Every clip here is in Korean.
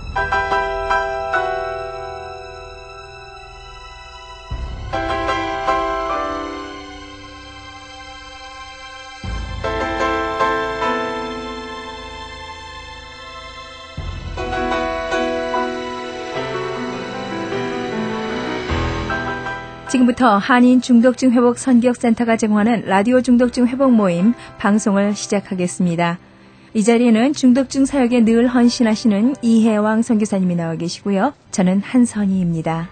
지금부터 한인 중독증 회복 선교센터가 제공하는 라디오 중독증 회복 모임 방송을 시작하겠습니다. 이 자리에는 중독증 사역에 늘 헌신하시는 이혜왕 선교사님이 나와 계시고요. 저는 한선희입니다.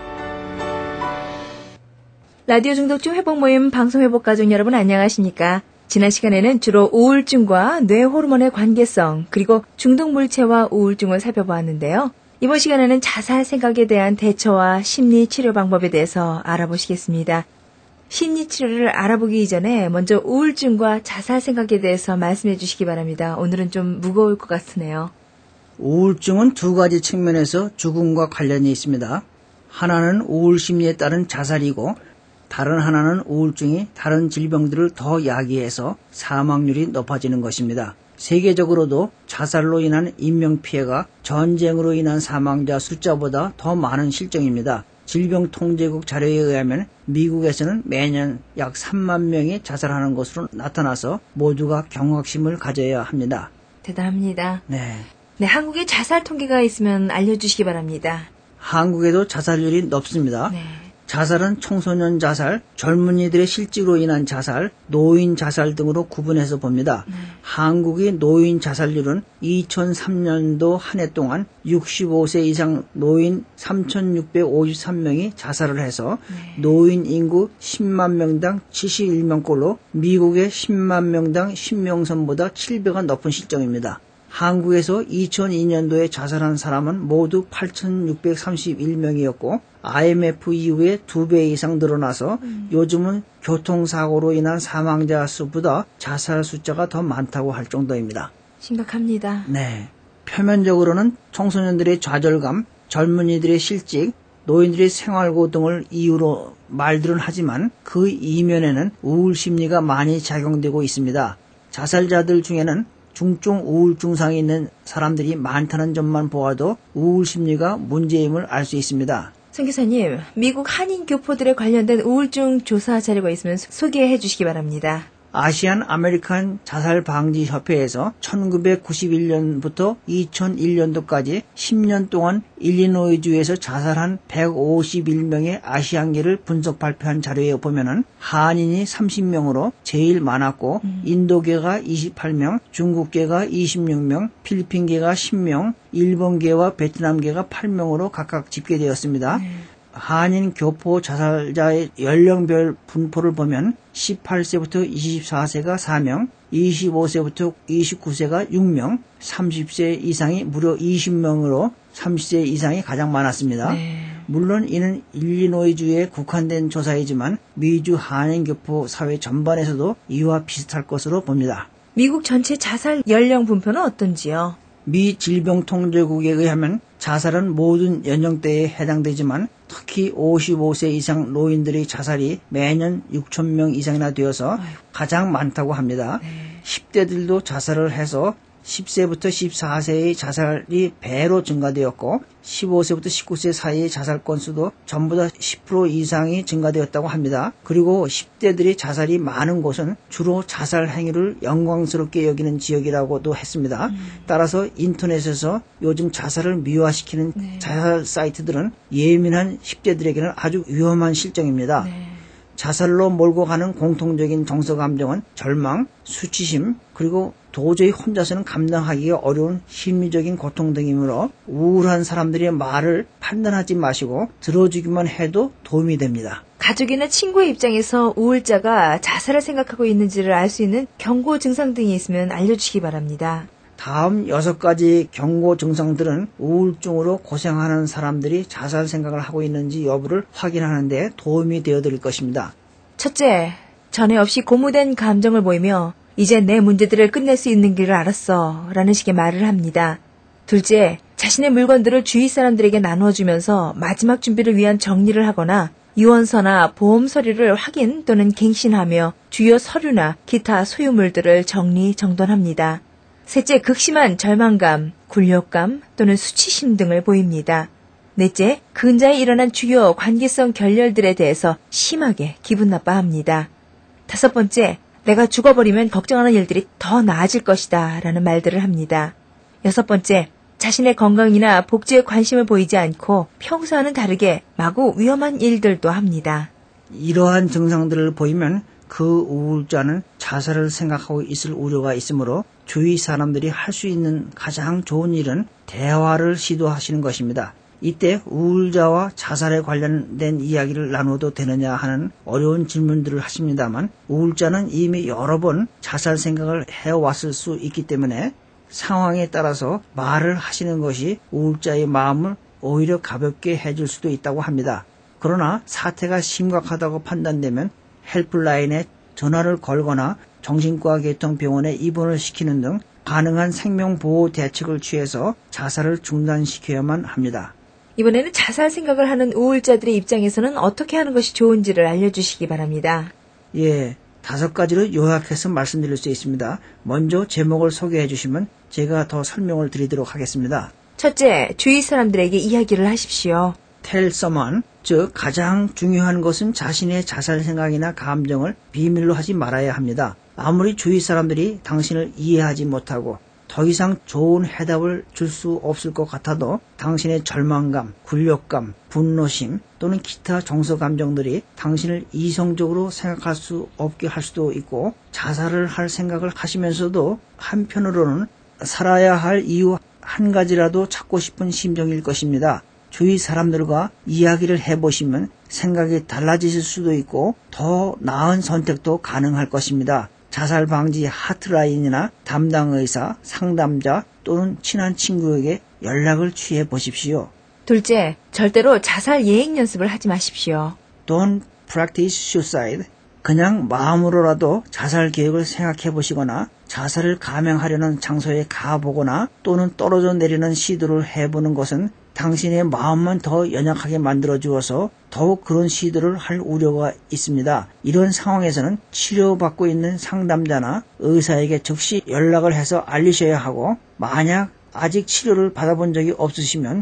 라디오 중독증 회복 모임 방송 회복 가족 여러분 안녕하십니까? 지난 시간에는 주로 우울증과 뇌 호르몬의 관계성 그리고 중독 물체와 우울증을 살펴보았는데요. 이번 시간에는 자살 생각에 대한 대처와 심리 치료 방법에 대해서 알아보시겠습니다. 심리 치료를 알아보기 이전에 먼저 우울증과 자살 생각에 대해서 말씀해 주시기 바랍니다. 오늘은 좀 무거울 것 같으네요. 우울증은 두 가지 측면에서 죽음과 관련이 있습니다. 하나는 우울 심리에 따른 자살이고 다른 하나는 우울증이 다른 질병들을 더 야기해서 사망률이 높아지는 것입니다. 세계적으로도 자살로 인한 인명피해가 전쟁으로 인한 사망자 숫자보다 더 많은 실정입니다. 질병통제국 자료에 의하면 미국에서는 매년 약 3만 명이 자살하는 것으로 나타나서 모두가 경각심을 가져야 합니다. 대단합니다. 네, 한국에 자살 통계가 있으면 알려주시기 바랍니다. 한국에도 자살률이 높습니다. 네. 자살은 청소년 자살, 젊은이들의 실직으로 인한 자살, 노인 자살 등으로 구분해서 봅니다. 한국의 노인 자살률은 2003년도 한 해 동안 65세 이상 노인 3,653명이 자살을 해서 노인 인구 10만 명당 71명꼴로 미국의 10만 명당 10명선보다 7배가 높은 실정입니다. 한국에서 2002년도에 자살한 사람은 모두 8,631명이었고 IMF 이후에 2배 이상 늘어나서 요즘은 교통사고로 인한 사망자 수보다 자살 숫자가 더 많다고 할 정도입니다. 심각합니다. 네, 표면적으로는 청소년들의 좌절감, 젊은이들의 실직, 노인들의 생활고 등을 이유로 말들은 하지만 그 이면에는 우울 심리가 많이 작용되고 있습니다. 자살자들 중에는 중증 우울 증상이 있는 사람들이 많다는 점만 보아도 우울 심리가 문제임을 알 수 있습니다. 선교사님, 미국 한인 교포들에 관련된 우울증 조사 자료가 있으면 소개해 주시기 바랍니다. 아시안 아메리칸 자살 방지 협회에서 1991년부터 2001년도까지 10년 동안 일리노이주에서 자살한 151명의 아시안계를 분석 발표한 자료에 보면은 한인이 30명으로 제일 많았고 인도계가 28명, 중국계가 26명, 필리핀계가 10명, 일본계와 베트남계가 8명으로 각각 집계되었습니다. 한인 교포 자살자의 연령별 분포를 보면 18세부터 24세가 4명, 25세부터 29세가 6명, 30세 이상이 무려 20명으로 30세 이상이 가장 많았습니다. 물론 이는 일리노이주에 국한된 조사이지만 미주 한인 교포 사회 전반에서도 이와 비슷할 것으로 봅니다. 미국 전체 자살 연령 분포는 어떤지요? 미 질병통제국에 의하면 자살은 모든 연령대에 해당되지만 특히 55세 이상 노인들의 자살이 매년 6,000명 이상이나 되어서 가장 많다고 합니다. 10대들도 자살을 해서 10세부터 14세의 자살이 배로 증가되었고 15세부터 19세 사이의 자살 건수도 전부 다 10% 이상이 증가되었다고 합니다. 그리고 10대들이 자살이 많은 곳은 주로 자살 행위를 영광스럽게 여기는 지역이라고도 했습니다. 따라서 인터넷에서 요즘 자살을 미화시키는 자살 사이트들은 예민한 10대들에게는 아주 위험한 실정입니다. 자살로 몰고 가는 공통적인 정서 감정은 절망, 수치심, 그리고 도저히 혼자서는 감당하기가 어려운 심리적인 고통 등이므로 우울한 사람들의 말을 판단하지 마시고 들어주기만 해도 도움이 됩니다. 가족이나 친구의 입장에서 우울자가 자살을 생각하고 있는지를 알 수 있는 경고 증상 등이 있으면 알려주시기 바랍니다. 다음 6가지 경고 증상들은 우울증으로 고생하는 사람들이 자살 생각을 하고 있는지 여부를 확인하는 데 도움이 되어드릴 것입니다. 첫째, 전에 없이 고무된 감정을 보이며 이제 내 문제들을 끝낼 수 있는 길을 알았어 라는 식의 말을 합니다. 둘째, 자신의 물건들을 주위 사람들에게 나누어주면서 마지막 준비를 위한 정리를 하거나 유언서나 보험 서류를 확인 또는 갱신하며 주요 서류나 기타 소유물들을 정리 정돈합니다. 셋째, 극심한 절망감, 굴욕감 또는 수치심 등을 보입니다. 넷째, 근자에 일어난 주요 관계성 결렬들에 대해서 심하게 기분 나빠합니다. 다섯 번째, 내가 죽어버리면 걱정하는 일들이 더 나아질 것이다 라는 말들을 합니다. 여섯 번째, 자신의 건강이나 복지에 관심을 보이지 않고 평소와는 다르게 마구 위험한 일들도 합니다. 이러한 증상들을 보이면 그 우울자는 자살을 생각하고 있을 우려가 있으므로 주위 사람들이 할 수 있는 가장 좋은 일은 대화를 시도하시는 것입니다. 이때 우울자와 자살에 관련된 이야기를 나눠도 되느냐 하는 어려운 질문들을 하십니다만 우울자는 이미 여러 번 자살 생각을 해왔을 수 있기 때문에 상황에 따라서 말을 하시는 것이 우울자의 마음을 오히려 가볍게 해줄 수도 있다고 합니다. 그러나 사태가 심각하다고 판단되면 헬플라인에 전화를 걸거나 정신과 계통병원에 입원을 시키는 등 가능한 생명보호 대책을 취해서 자살을 중단시켜야만 합니다. 이번에는 자살 생각을 하는 우울자들의 입장에서는 어떻게 하는 것이 좋은지를 알려주시기 바랍니다. 예, 5가지로 요약해서 말씀드릴 수 있습니다. 먼저 제목을 소개해 주시면 제가 더 설명을 드리도록 하겠습니다. 첫째, 주위 사람들에게 이야기를 하십시오. Tell someone, 즉 가장 중요한 것은 자신의 자살 생각이나 감정을 비밀로 하지 말아야 합니다. 아무리 주위 사람들이 당신을 이해하지 못하고 더 이상 좋은 해답을 줄 수 없을 것 같아도 당신의 절망감, 굴욕감, 분노심 또는 기타 정서 감정들이 당신을 이성적으로 생각할 수 없게 할 수도 있고 자살을 할 생각을 하시면서도 한편으로는 살아야 할 이유 한 가지라도 찾고 싶은 심정일 것입니다. 주위 사람들과 이야기를 해보시면 생각이 달라지실 수도 있고 더 나은 선택도 가능할 것입니다. 자살 방지 하트라인이나 담당 의사, 상담자 또는 친한 친구에게 연락을 취해 보십시오. 둘째, 절대로 자살 예행 연습을 하지 마십시오. Don't practice suicide. 그냥 마음으로라도 자살 계획을 생각해 보시거나 자살을 감행하려는 장소에 가보거나 또는 떨어져 내리는 시도를 해보는 것은 당신의 마음만 더 연약하게 만들어 주어서 더욱 그런 시도를 할 우려가 있습니다. 이런 상황에서는 치료받고 있는 상담자나 의사에게 즉시 연락을 해서 알리셔야 하고 만약 아직 치료를 받아본 적이 없으시면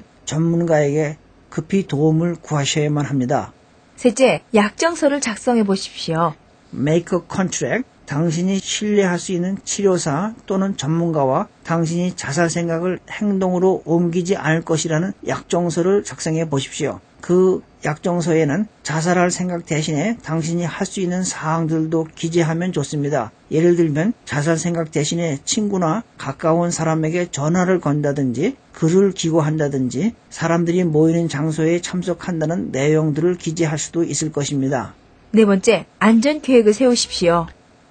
전문가에게 급히 도움을 구하셔야만 합니다. 셋째, 약정서를 작성해 보십시오. Make a contract. 당신이 신뢰할 수 있는 치료사 또는 전문가와 당신이 자살 생각을 행동으로 옮기지 않을 것이라는 약정서를 작성해 보십시오. 그 약정서에는 자살할 생각 대신에 당신이 할 수 있는 사항들도 기재하면 좋습니다. 예를 들면 자살 생각 대신에 친구나 가까운 사람에게 전화를 건다든지 글을 기고한다든지 사람들이 모이는 장소에 참석한다는 내용들을 기재할 수도 있을 것입니다. 네 번째, 안전계획을 세우십시오.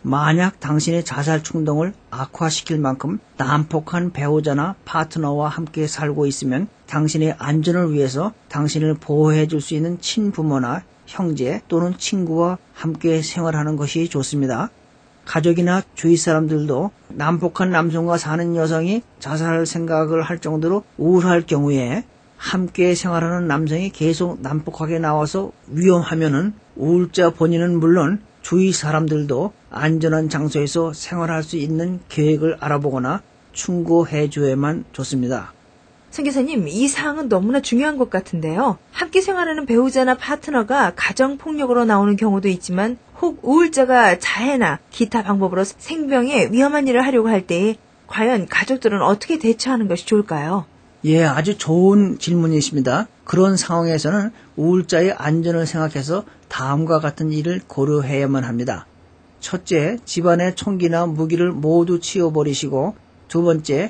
만약 당신의 자살 충동을 악화시킬 만큼 난폭한 배우자나 파트너와 함께 살고 있으면 당신의 안전을 위해서 당신을 보호해 줄 수 있는 친부모나 형제 또는 친구와 함께 생활하는 것이 좋습니다. 가족이나 주위 사람들도 난폭한 남성과 사는 여성이 자살 생각을 할 정도로 우울할 경우에 함께 생활하는 남성이 계속 난폭하게 나와서 위험하면은 우울자 본인은 물론 주위 사람들도 안전한 장소에서 생활할 수 있는 계획을 알아보거나 충고해 줘야만 좋습니다. 선교사님, 이 사항은 너무나 중요한 것 같은데요. 함께 생활하는 배우자나 파트너가 가정폭력으로 나오는 경우도 있지만 혹 우울자가 자해나 기타 방법으로 생명에 위험한 일을 하려고 할 때에 과연 가족들은 어떻게 대처하는 것이 좋을까요? 예, 아주 좋은 질문이십니다. 그런 상황에서는 우울자의 안전을 생각해서 다음과 같은 일을 고려해야만 합니다. 첫째, 집안의 총기나 무기를 모두 치워버리시고 두 번째,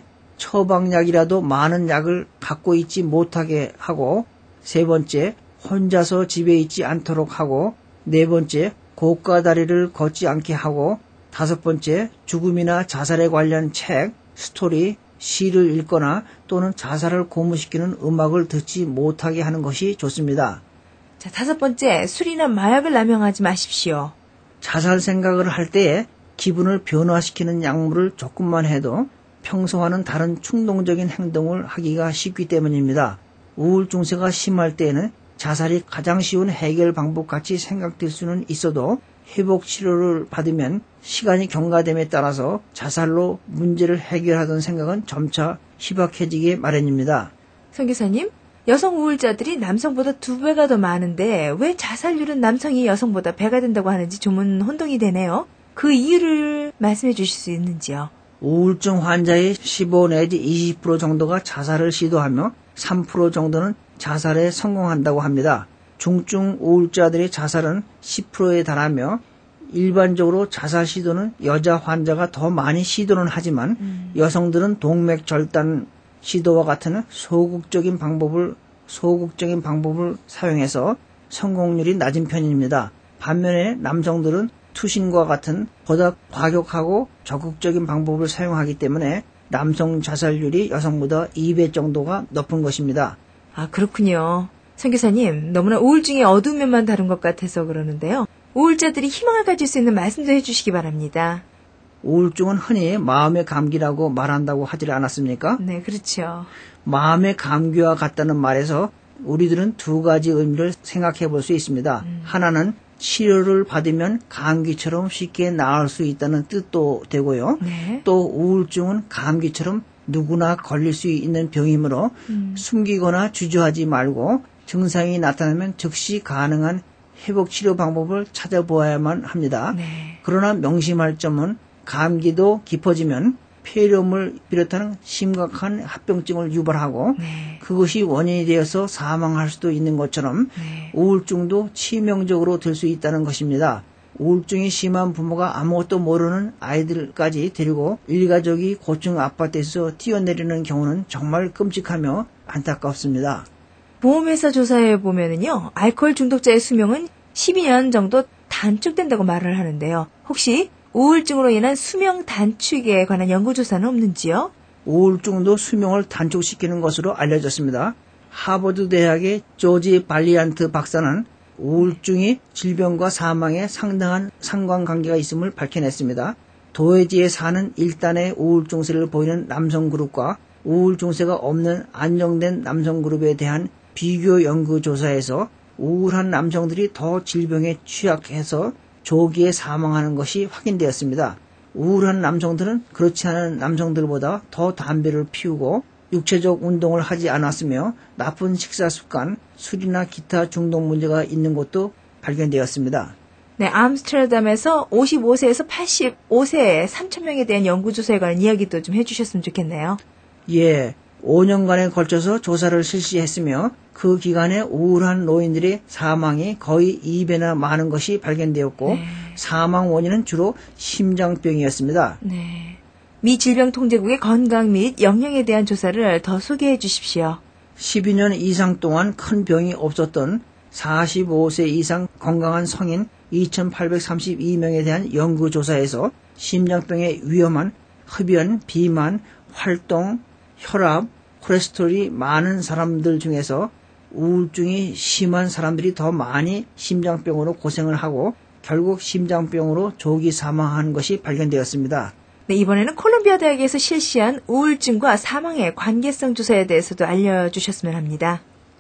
처방약이라도 많은 약을 갖고 있지 못하게 하고 세 번째, 혼자서 집에 있지 않도록 하고 네 번째, 고가 다리를 걷지 않게 하고 다섯 번째, 죽음이나 자살에 관련 책, 스토리, 시를 읽거나 또는 자살을 고무시키는 음악을 듣지 못하게 하는 것이 좋습니다. 자, 다섯 번째, 술이나 마약을 남용하지 마십시오. 자살 생각을 할 때에 기분을 변화시키는 약물을 조금만 해도 평소와는 다른 충동적인 행동을 하기가 쉽기 때문입니다. 우울증세가 심할 때에는 자살이 가장 쉬운 해결 방법같이 생각될 수는 있어도 회복 치료를 받으면 시간이 경과됨에 따라서 자살로 문제를 해결하던 생각은 점차 희박해지기 마련입니다. 선교사님, 여성 우울자들이 남성보다 2배가 더 많은데 왜 자살률은 남성이 여성보다 배가 된다고 하는지 조문 혼동이 되네요. 그 이유를 말씀해 주실 수 있는지요? 우울증 환자의 15 내지 20% 정도가 자살을 시도하며 3% 정도는 자살에 성공한다고 합니다. 중증 우울자들의 자살은 10%에 달하며 일반적으로 자살 시도는 여자 환자가 더 많이 시도는 하지만 여성들은 동맥 절단 시도와 같은 소극적인 방법을 사용해서 성공률이 낮은 편입니다. 반면에 남성들은 투신과 같은 보다 과격하고 적극적인 방법을 사용하기 때문에 남성 자살률이 여성보다 2배 정도가 높은 것입니다. 아, 그렇군요. 선교사님, 너무나 우울증의 어두운 면만 다룬 것 같아서 그러는데요. 우울자들이 희망을 가질 수 있는 말씀도 해주시기 바랍니다. 우울증은 흔히 마음의 감기라고 말한다고 하지 않았습니까? 네, 그렇죠. 마음의 감기와 같다는 말에서 우리들은 2가지 의미를 생각해 볼 수 있습니다. 하나는 치료를 받으면 감기처럼 쉽게 나을 수 있다는 뜻도 되고요. 네. 또 우울증은 감기처럼 누구나 걸릴 수 있는 병이므로 숨기거나 주저하지 말고 증상이 나타나면 즉시 가능한 회복치료 방법을 찾아보아야만 합니다. 네. 그러나 명심할 점은 감기도 깊어지면 폐렴을 비롯하는 심각한 합병증을 유발하고 네. 그것이 원인이 되어서 사망할 수도 있는 것처럼 네. 우울증도 치명적으로 될 수 있다는 것입니다. 우울증이 심한 부모가 아무것도 모르는 아이들까지 데리고 일가족이 고층 아파트에서 뛰어내리는 경우는 정말 끔찍하며 안타깝습니다. 보험회사 조사에 보면은요, 알코올 중독자의 수명은 12년 정도 단축된다고 말을 하는데요. 혹시 우울증으로 인한 수명 단축에 관한 연구조사는 없는지요? 우울증도 수명을 단축시키는 것으로 알려졌습니다. 하버드 대학의 조지 발리안트 박사는 우울증이 질병과 사망에 상당한 상관관계가 있음을 밝혀냈습니다. 도해지에 사는 1단의 우울증 세를 보이는 남성 그룹과 우울증 세가 없는 안정된 남성 그룹에 대한 비교 연구 조사에서 우울한 남성들이 더 질병에 취약해서 조기에 사망하는 것이 확인되었습니다. 우울한 남성들은 그렇지 않은 남성들보다 더 담배를 피우고 육체적 운동을 하지 않았으며 나쁜 식사 습관, 술이나 기타 중독 문제가 있는 것도 발견되었습니다. 네, 암스테르담에서 55세에서 85세 3,000명에 대한 연구조사에 관한 이야기도 좀 해주셨으면 좋겠네요. 예, 5년간에 걸쳐서 조사를 실시했으며 그 기간에 우울한 노인들의 사망이 거의 2배나 많은 것이 발견되었고 네. 사망 원인은 주로 심장병이었습니다. 네. 미 질병통제국의 건강 및 영양에 대한 조사를 더 소개해 주십시오. 12년 이상 동안 큰 병이 없었던 45세 이상 건강한 성인 2,832명에 대한 연구조사에서 심장병에 위험한 흡연, 비만, 활동, 혈압, 콜레스테롤이 많은 사람들 중에서 우울증이 심한 사람들이 더 많이 심장병으로 고생을 하고 결국 심장병으로 조기 사망한 것이 발견되었습니다. 네, 이번에는 콜롬비아 대학에서 실시한 우울증과 사망의 관계성 조사에 대해서도 알려주셨으면 합니다.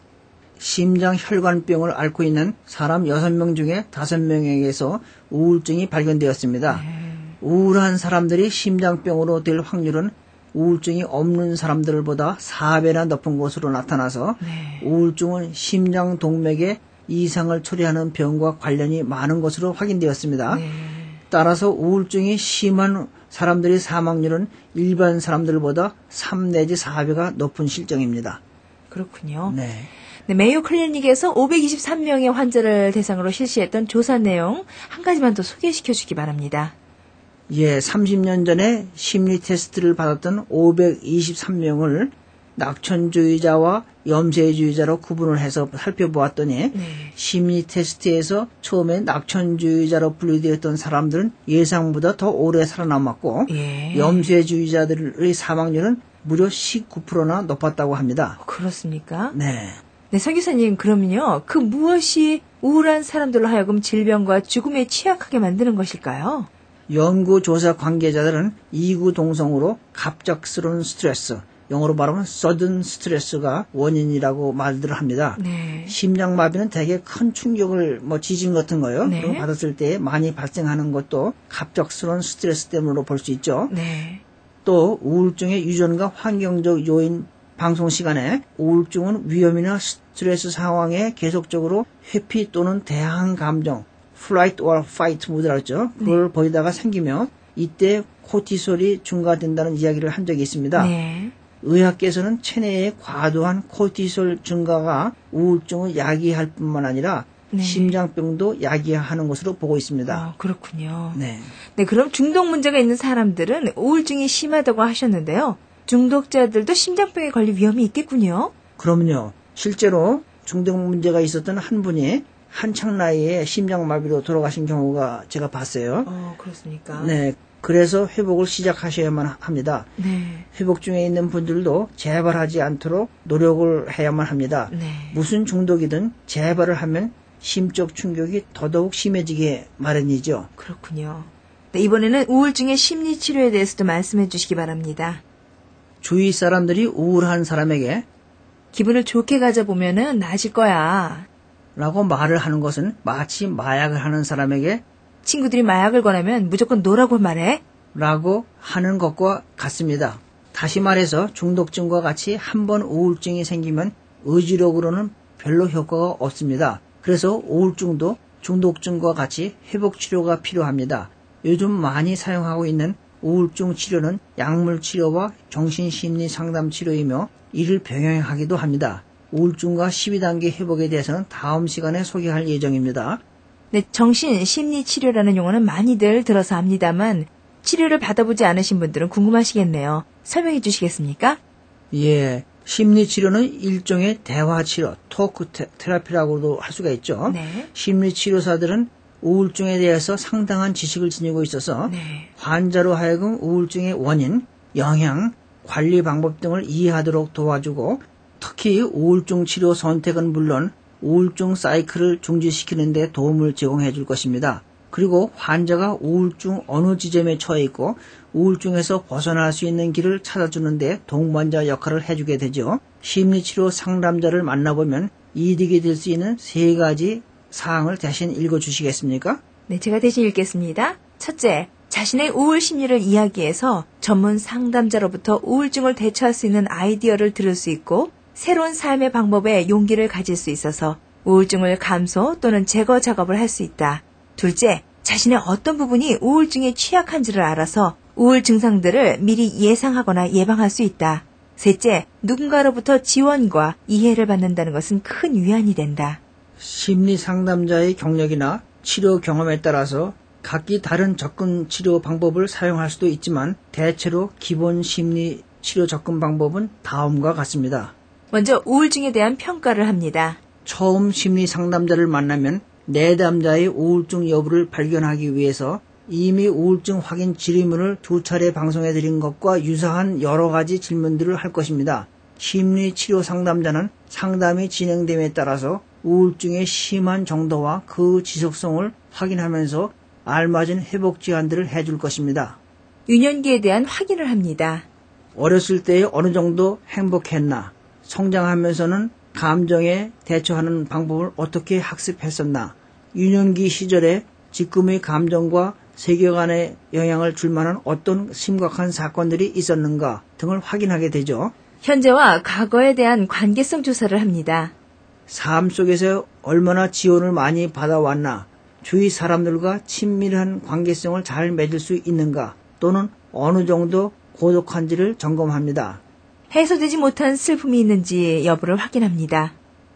심장혈관병을 앓고 있는 사람 6명 중에 5명에게서 우울증이 발견되었습니다. 우울한 사람들이 심장병으로 될 확률은 우울증이 없는 사람들보다 4배나 높은 것으로 나타나서 우울증은 심장 동맥에 이상을 초래하는 병과 관련이 많은 것으로 확인되었습니다. 따라서 우울증이 심한 사람들의 사망률은 일반 사람들보다 3 내지 4배가 높은 실정입니다. 그렇군요. 네. 네, 메이오 클리닉에서 523명의 환자를 대상으로 실시했던 조사 내용 한 가지만 더 소개시켜 주기 바랍니다. 예, 30년 전에 심리 테스트를 받았던 523명을 낙천주의자와 염세주의자로 구분을 해서 살펴보았더니 심리 테스트에서 처음에 낙천주의자로 분류되었던 사람들은 예상보다 더 오래 살아남았고 염세주의자들의 사망률은 무려 19%나 높았다고 합니다. 그렇습니까? 네. 네, 서 교사님, 그러면요, 그 무엇이 우울한 사람들로 하여금 질병과 죽음에 취약하게 만드는 것일까요? 연구조사 관계자들은 이구동성으로 갑작스러운 스트레스, 영어로 말하면 sudden stress가 원인이라고 말들을 합니다. 네. 심장마비는 대개 큰 충격을 지진 같은 거요. 네. 그런 거 받았을 때 많이 발생하는 것도 갑작스러운 스트레스 때문으로 볼 수 있죠. 네. 또 우울증의 유전과 환경적 요인 방송 시간에 우울증은 위험이나 스트레스 상황에 계속적으로 회피 또는 대항 감정 flight or fight 모드라고 했죠. 그걸 보이다가 생기며 이때 코티솔이 증가된다는 이야기를 한 적이 있습니다. 네. 의학계에서는 체내의 과도한 코티솔 증가가 우울증을 야기할 뿐만 아니라 네. 심장병도 야기하는 것으로 보고 있습니다. 그렇군요. 네. 네, 그럼 중독 문제가 있는 사람들은 우울증이 심하다고 하셨는데요. 중독자들도 심장병에 걸릴 위험이 있겠군요. 그럼요. 실제로 중독 문제가 있었던 한 분이 한창 나이에 심장마비로 돌아가신 경우가 제가 봤어요. 그렇습니까? 네. 그래서 회복을 시작하셔야만 합니다. 네. 회복 중에 있는 분들도 재발하지 않도록 노력을 해야만 합니다. 네. 무슨 중독이든 재발을 하면 심적 충격이 더더욱 심해지게 마련이죠. 그렇군요. 네, 이번에는 우울증의 심리 치료에 대해서도 말씀해 주시기 바랍니다. 주위 사람들이 우울한 사람에게 기분을 좋게 가져보면은 나아질 거야. 라고 말을 하는 것은 마치 마약을 하는 사람에게 친구들이 마약을 권하면 무조건 노라고 말해. 라고 하는 것과 같습니다. 다시 말해서 중독증과 같이 한 번 우울증이 생기면 의지력으로는 별로 효과가 없습니다. 그래서 우울증도 중독증과 같이 회복치료가 필요합니다. 요즘 많이 사용하고 있는 우울증 치료는 약물 치료와 정신심리 상담 치료이며 이를 병행하기도 합니다. 우울증과 12단계 회복에 대해서는 다음 시간에 소개할 예정입니다. 네, 정신심리치료라는 용어는 많이들 들어서 합니다만 치료를 받아보지 않으신 분들은 궁금하시겠네요. 설명해 주시겠습니까? 예, 심리치료는 일종의 대화치료, 토크 테라피라고도 할 수가 있죠. 네. 심리치료사들은 우울증에 대해서 상당한 지식을 지니고 있어서 네. 환자로 하여금 우울증의 원인, 영향, 관리 방법 등을 이해하도록 도와주고 특히 우울증 치료 선택은 물론 우울증 사이클을 중지시키는 데 도움을 제공해 줄 것입니다. 그리고 환자가 우울증 어느 지점에 처해 있고 우울증에서 벗어날 수 있는 길을 찾아주는 데 동반자 역할을 해주게 되죠. 심리치료 상담자를 만나보면 이득이 될 수 있는 3가지 사항을 대신 읽어주시겠습니까? 네, 제가 대신 읽겠습니다. 첫째, 자신의 우울 심리를 이야기해서 전문 상담자로부터 우울증을 대처할 수 있는 아이디어를 들을 수 있고 새로운 삶의 방법에 용기를 가질 수 있어서 우울증을 감소 또는 제거 작업을 할 수 있다. 둘째, 자신의 어떤 부분이 우울증에 취약한지를 알아서 우울 증상들을 미리 예상하거나 예방할 수 있다. 셋째, 누군가로부터 지원과 이해를 받는다는 것은 큰 위안이 된다. 심리 상담자의 경력이나 치료 경험에 따라서 각기 다른 접근 치료 방법을 사용할 수도 있지만 대체로 기본 심리 치료 접근 방법은 다음과 같습니다. 먼저 우울증에 대한 평가를 합니다. 처음 심리 상담자를 만나면 내담자의 우울증 여부를 발견하기 위해서 이미 우울증 확인 질의문을 2차례 방송해 드린 것과 유사한 여러 가지 질문들을 할 것입니다. 심리치료 상담자는 상담이 진행됨에 따라서 우울증의 심한 정도와 그 지속성을 확인하면서 알맞은 회복 제안들을 해줄 것입니다. 유년기에 대한 확인을 합니다. 어렸을 때 어느 정도 행복했나? 성장하면서는 감정에 대처하는 방법을 어떻게 학습했었나? 유년기 시절에 지금의 감정과 세계관에 영향을 줄 만한 어떤 심각한 사건들이 있었는가 등을 확인하게 되죠. 현재와 과거에 대한 관계성 조사를 합니다. 삶 속에서 얼마나 지원을 많이 받아왔나, 주위 사람들과 친밀한 관계성을 잘 맺을 수 있는가, 또는 어느 정도 고독한지를 점검합니다. 해소되지 못한 슬픔이 있는지 여부를 확인합니다.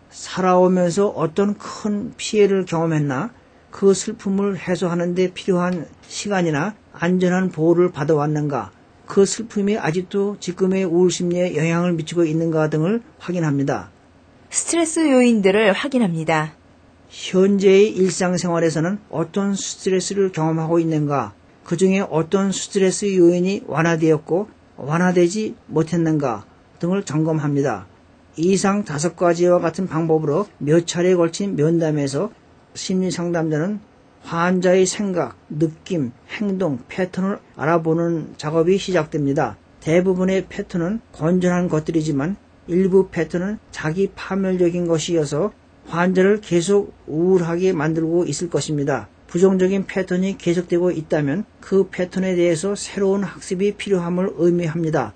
살아오면서 어떤 큰 피해를 경험했나, 그 슬픔을 해소하는 데 필요한 시간이나 안전한 보호를 받아왔는가, 그 슬픔이 아직도 지금의 우울심리에 영향을 미치고 있는가 등을 확인합니다. 스트레스 요인들을 확인합니다. 현재의 일상생활에서는 어떤 스트레스를 경험하고 있는가, 그 중에 어떤 스트레스 요인이 완화되었고 완화되지 못했는가 등을 점검합니다. 이상 5가지와 같은 방법으로 몇 차례에 걸친 면담에서 심리상담자는 환자의 생각, 느낌, 행동, 패턴을 알아보는 작업이 시작됩니다. 대부분의 패턴은 건전한 것들이지만 일부 패턴은 자기 파멸적인 것이어서 환자를 계속 우울하게 만들고 있을 것입니다. 부정적인 패턴이 계속되고 있다면 그 패턴에 대해서 새로운 학습이 필요함을 의미합니다.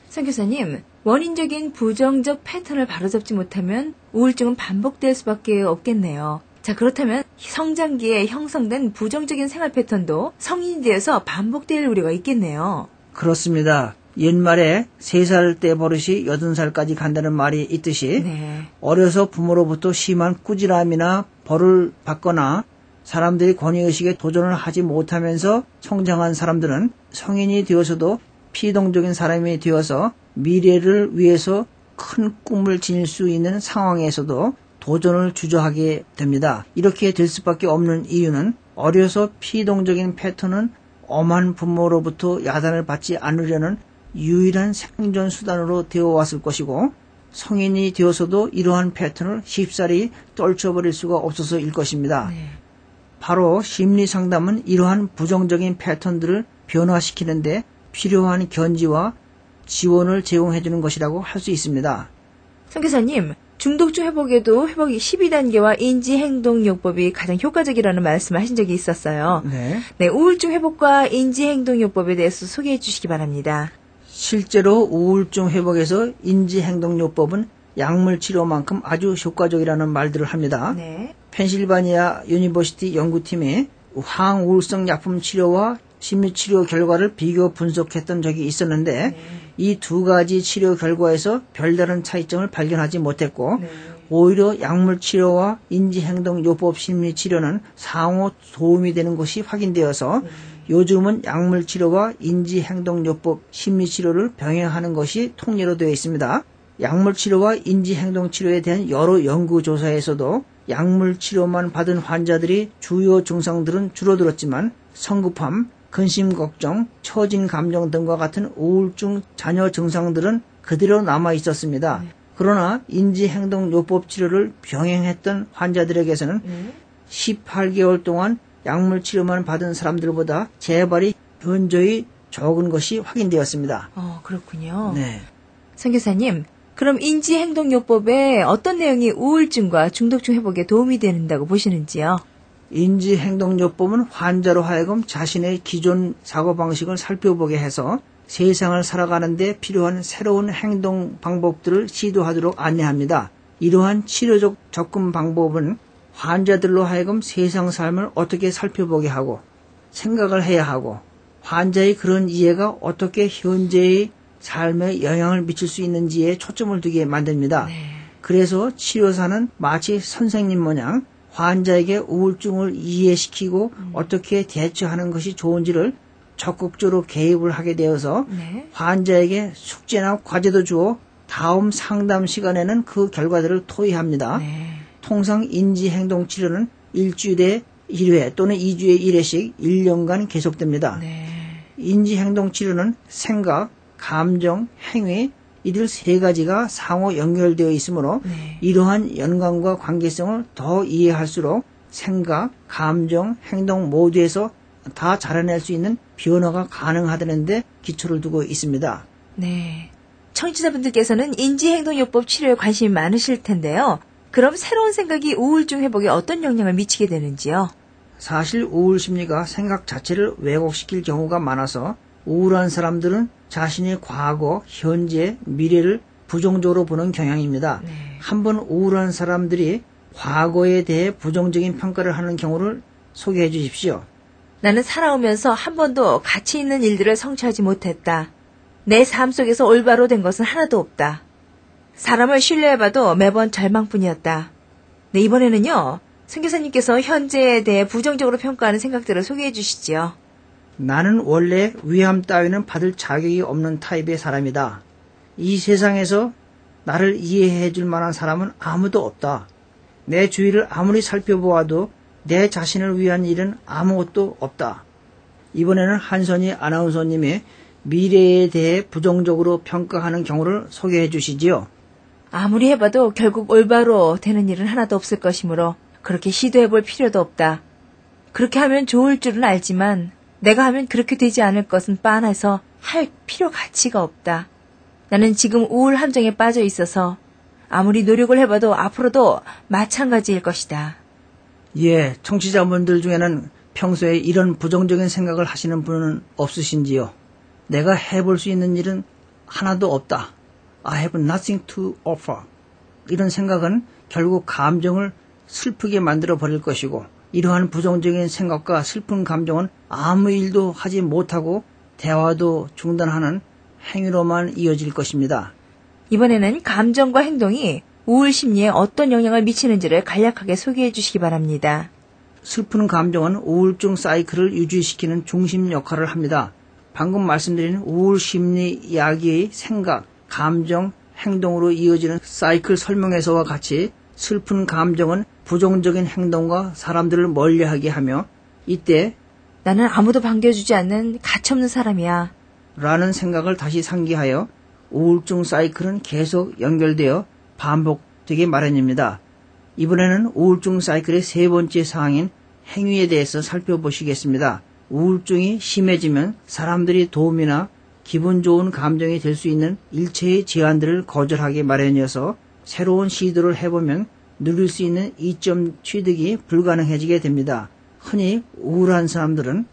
선교사님, 원인적인 부정적 패턴을 바로잡지 못하면 우울증은 반복될 수밖에 없겠네요. 자, 그렇다면 성장기에 형성된 부정적인 생활 패턴도 성인이 되어서 반복될 우려가 있겠네요. 그렇습니다. 옛말에 3살 때 버릇이 80살까지 간다는 말이 있듯이 네. 어려서 부모로부터 심한 꾸지람이나 벌을 받거나 사람들이 권위의식에 도전을 하지 못하면서 성장한 사람들은 성인이 되어서도 피동적인 사람이 되어서 미래를 위해서 큰 꿈을 지닐 수 있는 상황에서도 도전을 주저하게 됩니다. 이렇게 될 수밖에 없는 이유는 어려서 피동적인 패턴은 엄한 부모로부터 야단을 받지 않으려는 유일한 생존 수단으로 되어 왔을 것이고 성인이 되어서도 이러한 패턴을 쉽사리 떨쳐버릴 수가 없어서일 것입니다. 네. 바로 심리상담은 이러한 부정적인 패턴들을 변화시키는데 필요한 견지와 지원을 제공해주는 것이라고 할 수 있습니다. 선교사님, 중독증 회복에도 회복이 12단계와 인지행동요법이 가장 효과적이라는 말씀을 하신 적이 있었어요. 네, 우울증 회복과 인지행동요법에 대해서 소개해 주시기 바랍니다. 실제로 우울증 회복에서 인지행동요법은 약물 치료만큼 아주 효과적이라는 말들을 합니다. 네. 펜실바니아 유니버시티 연구팀이 항우울성 약품 치료와 심리치료 결과를 비교 분석했던 적이 있었는데 이 두 가지 치료 결과에서 별다른 차이점을 발견하지 못했고 오히려 약물 치료와 인지행동요법 심리치료는 상호 도움이 되는 것이 확인되어서 요즘은 약물 치료와 인지행동요법 심리치료를 병행하는 것이 통례로 되어 있습니다. 약물 치료와 인지행동 치료에 대한 여러 연구조사에서도 약물 치료만 받은 환자들이 주요 증상들은 줄어들었지만 성급함, 근심 걱정, 처진 감정 등과 같은 우울증 잔여 증상들은 그대로 남아 있었습니다. 그러나 인지행동요법 치료를 병행했던 환자들에게서는 18개월 동안 약물 치료만 받은 사람들보다 재발이 현저히 적은 것이 확인되었습니다. 그렇군요. 네. 선교사님, 그럼 인지행동요법에 어떤 내용이 우울증과 중독증 회복에 도움이 된다고 보시는지요? 인지행동요법은 환자로 하여금 자신의 기존 사고방식을 살펴보게 해서 세상을 살아가는 데 필요한 새로운 행동 방법들을 시도하도록 안내합니다. 이러한 치료적 접근 방법은 환자들로 하여금 세상 삶을 어떻게 살펴보게 하고 생각을 해야 하고 환자의 그런 이해가 어떻게 현재의 삶에 영향을 미칠 수 있는지에 초점을 두게 만듭니다. 그래서 치료사는 마치 선생님 모양 환자에게 우울증을 이해시키고 어떻게 대처하는 것이 좋은지를 적극적으로 개입을 하게 되어서 환자에게 숙제나 과제도 주어 다음 상담 시간에는 그 결과들을 토의합니다. 통상 인지행동치료는 일주일에 1회 또는 2주에 1회씩 1년간 계속됩니다. 인지행동치료는 생각, 감정, 행위 이들 3가지가 상호 연결되어 있으므로 이러한 연관과 관계성을 더 이해할수록 생각, 감정, 행동 모두에서 다 자라낼 수 있는 변화가 가능하다는 데 기초를 두고 있습니다. 네. 청취자분들께서는 인지행동요법 치료에 관심이 많으실 텐데요. 그럼 새로운 생각이 우울증 회복에 어떤 영향을 미치게 되는지요? 사실 우울 심리가 생각 자체를 왜곡시킬 경우가 많아서 우울한 사람들은 자신의 과거, 현재, 미래를 부정적으로 보는 경향입니다. 한번 우울한 사람들이 과거에 대해 부정적인 평가를 하는 경우를 소개해 주십시오. 나는 살아오면서 한 번도 가치 있는 일들을 성취하지 못했다. 내 삶 속에서 올바로 된 것은 하나도 없다. 사람을 신뢰해봐도 매번 절망뿐이었다. 네, 이번에는요. 선교사님께서 현재에 대해 부정적으로 평가하는 생각들을 소개해 주시지요. 나는 원래 위암 따위는 받을 자격이 없는 타입의 사람이다. 이 세상에서 나를 이해해 줄 만한 사람은 아무도 없다. 내 주위를 아무리 살펴보아도 내 자신을 위한 일은 아무것도 없다. 이번에는 한선희 아나운서님이 미래에 대해 부정적으로 평가하는 경우를 소개해 주시지요. 아무리 해봐도 결국 올바로 되는 일은 하나도 없을 것이므로 그렇게 시도해 볼 필요도 없다. 그렇게 하면 좋을 줄은 알지만 내가 하면 그렇게 되지 않을 것은 빤해서 할 필요 가치가 없다. 나는 지금 우울 함정에 빠져 있어서 아무리 노력을 해봐도 앞으로도 마찬가지일 것이다. 예, 청취자분들 중에는 평소에 이런 부정적인 생각을 하시는 분은 없으신지요? 내가 해볼 수 있는 일은 하나도 없다. I have nothing to offer. 이런 생각은 결국 감정을 슬프게 만들어 버릴 것이고, 이러한 부정적인 생각과 슬픈 감정은 아무 일도 하지 못하고 대화도 중단하는 행위로만 이어질 것입니다. 이번에는 감정과 행동이 우울 심리에 어떤 영향을 미치는지를 간략하게 소개해 주시기 바랍니다. 슬픈 감정은 우울증 사이클을 유지시키는 중심 역할을 합니다. 방금 말씀드린 우울 심리 이야기의 생각, 감정, 행동으로 이어지는 사이클 설명에서와 같이 슬픈 감정은 부정적인 행동과 사람들을 멀리하게 하며, 이때 나는 아무도 반겨주지 않는 가치없는 사람이야 라는 생각을 다시 상기하여 우울증 사이클은 계속 연결되어 반복되게 마련입니다. 이번에는 우울증 사이클의 세 번째 사항인 행위에 대해서 살펴보시겠습니다. 우울증이 심해지면 사람들이 도움이나 기분 좋은 감정이 될 수 있는 일체의 제안들을 거절하게 마련이어서 새로운 시도를 해보면 누릴 수 있는 이점 취득이 불가능해지게 됩니다. 흔히 우울한 사람들은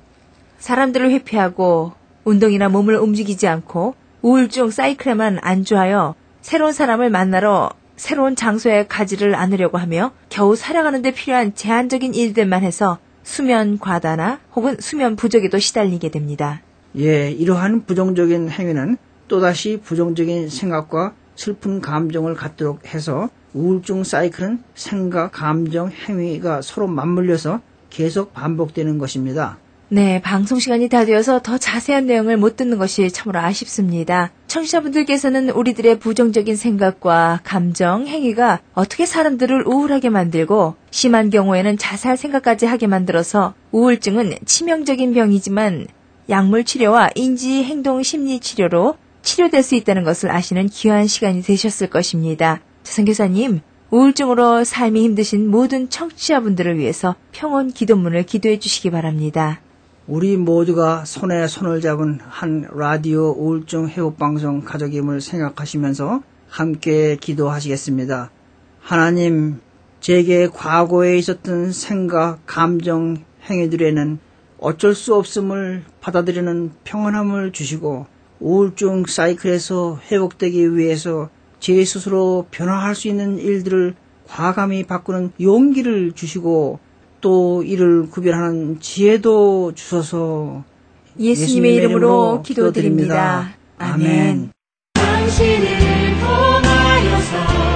사람들을 회피하고 운동이나 몸을 움직이지 않고 우울증 사이클에만 안주하여 새로운 사람을 만나러 새로운 장소에 가지를 않으려고 하며 겨우 살아가는 데 필요한 제한적인 일들만 해서 수면 과다나 혹은 수면 부족에도 시달리게 됩니다. 예, 이러한 부정적인 행위는 또다시 부정적인 생각과 슬픈 감정을 갖도록 해서 우울증 사이클은 생각, 감정, 행위가 서로 맞물려서 계속 반복되는 것입니다. 네, 방송 시간이 다 되어서 더 자세한 내용을 못 듣는 것이 참으로 아쉽습니다. 청취자분들께서는 우리들의 부정적인 생각과 감정, 행위가 어떻게 사람들을 우울하게 만들고 심한 경우에는 자살 생각까지 하게 만들어서 우울증은 치명적인 병이지만 약물 치료와 인지 행동 심리 치료로 치료될 수 있다는 것을 아시는 귀한 시간이 되셨을 것입니다. 선교사님, 우울증으로 삶이 힘드신 모든 청취자분들을 위해서 평온 기도문을 기도해 주시기 바랍니다. 우리 모두가 손에 손을 잡은 한 라디오 우울증 회복방송 가족임을 생각하시면서 함께 기도하시겠습니다. 하나님, 제게 과거에 있었던 생각, 감정, 행위들에는 어쩔 수 없음을 받아들이는 평안함을 주시고 우울증 사이클에서 회복되기 위해서 제 스스로 변화할 수 있는 일들을 과감히 바꾸는 용기를 주시고 또 이를 구별하는 지혜도 주셔서 예수님의 이름으로 기도드립니다. 아멘. 당신을 통하여서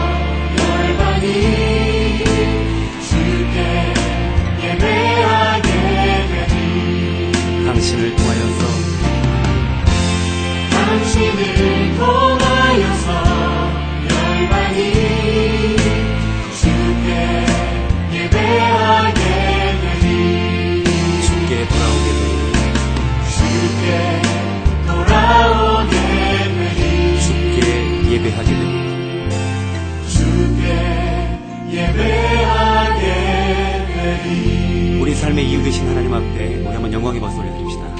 열반이 주께 예배하게 되니 당신을 통하여서 열반이 주께 예배하게 되니 주께 돌아오게 되니 주께 예배하게 되니 주께 예배하게 되니 우리 삶의 이유 되신 하나님 앞에 우리 한번 영광의 박수 올려드립시다.